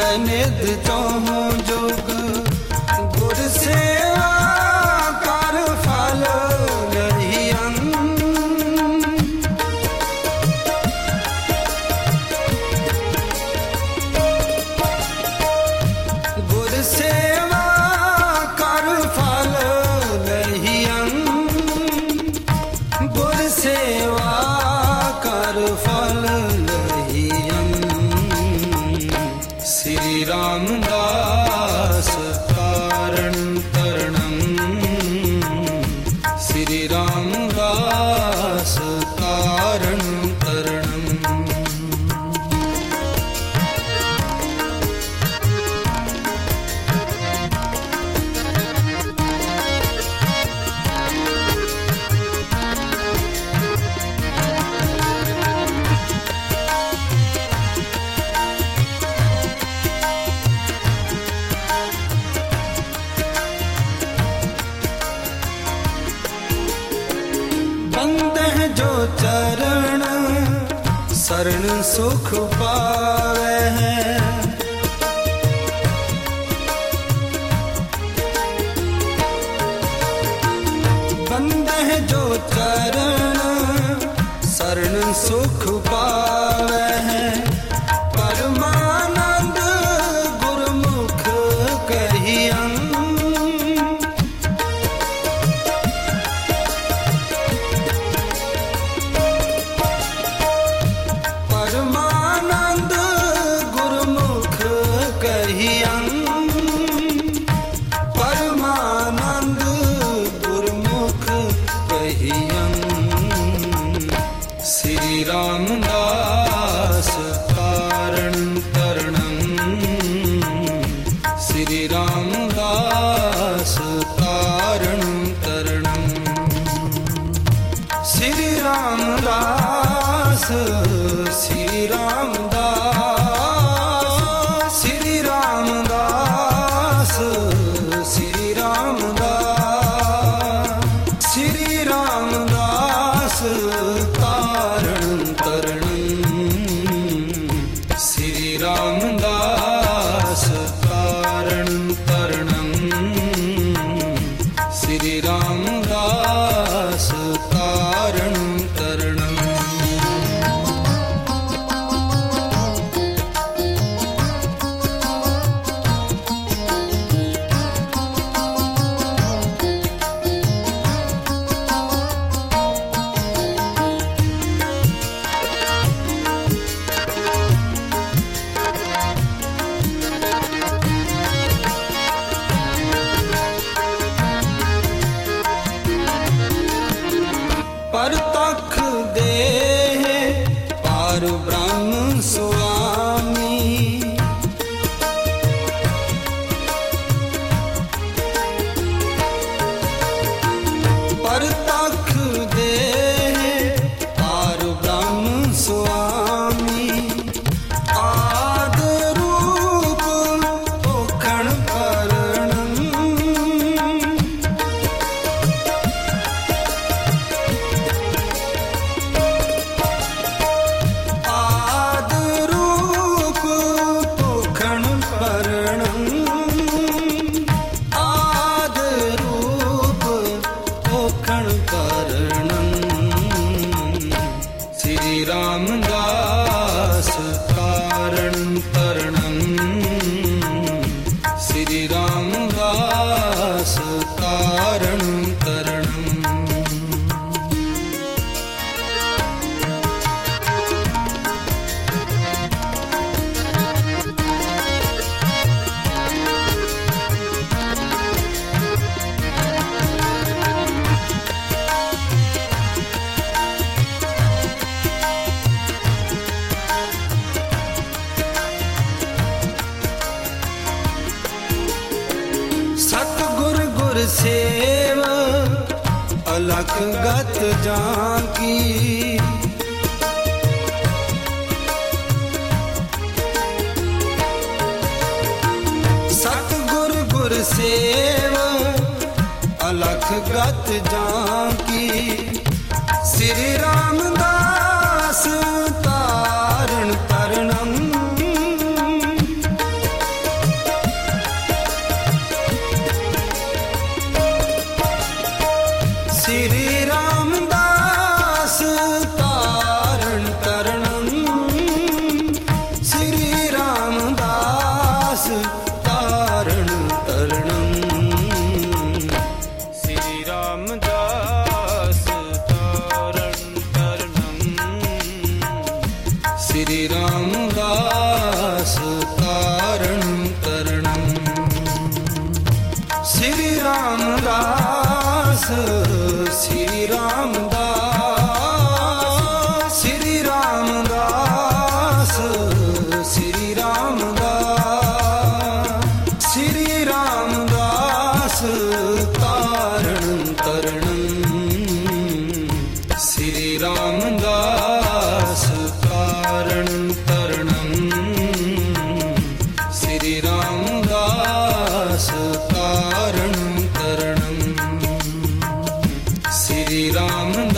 निध चौहों जुग गुर सेवा कर फल रहियन। गुर सेवा कर फल रहियन। गुर सेवा कर फल रहियन। श्री रामदास कारण तरणम। श्री रामदास कारण तरणम। बंदह जो चरण शरण सुख पावे है। बंदह जो चरण शरण सुख पावे है। परमानंद गुरमुख कहियन। परमानंद गुरमुख कहियन। परमानंद गुरमुख कहियन। श्री रामदास कारण तरणम। श्री रामदास कारण तरणम। श्री रामदास श्री रामदास श्री रामदास श्री रामदास श्री रामदास कारण तरणम। श्री रामदास कारण तरणम। श्री रामदास कारण तरणम। परतख दे पार ब्रह्म स्वामी। परतख दे पार ब्रह्म स्वामी। आद रूप ओखण करणम। आद रूप ओखण करणम। आद रूप ओखण करणम। श्री रामदास कारण तरणम। श्री रामदास कारण तरणम। सतगुर गुर सेव अलख गत जाकी। सतगुर गुर सेव अलख गत जाकी। श्री रामदास तारण तरणम। श्री रामदास तारण तरणम, श्री रामदास तारण तरणम, श्री रामदास तारण तरणम, श्री रामदास तारण तरणम, श्री रामदास, श्री रामदास, श्री रामदास, श्री रामदास, श्री रामदास तारण तरणम, श्री रामदास तारण तरणम, श्री रामदास तारण तरणम, श्री राम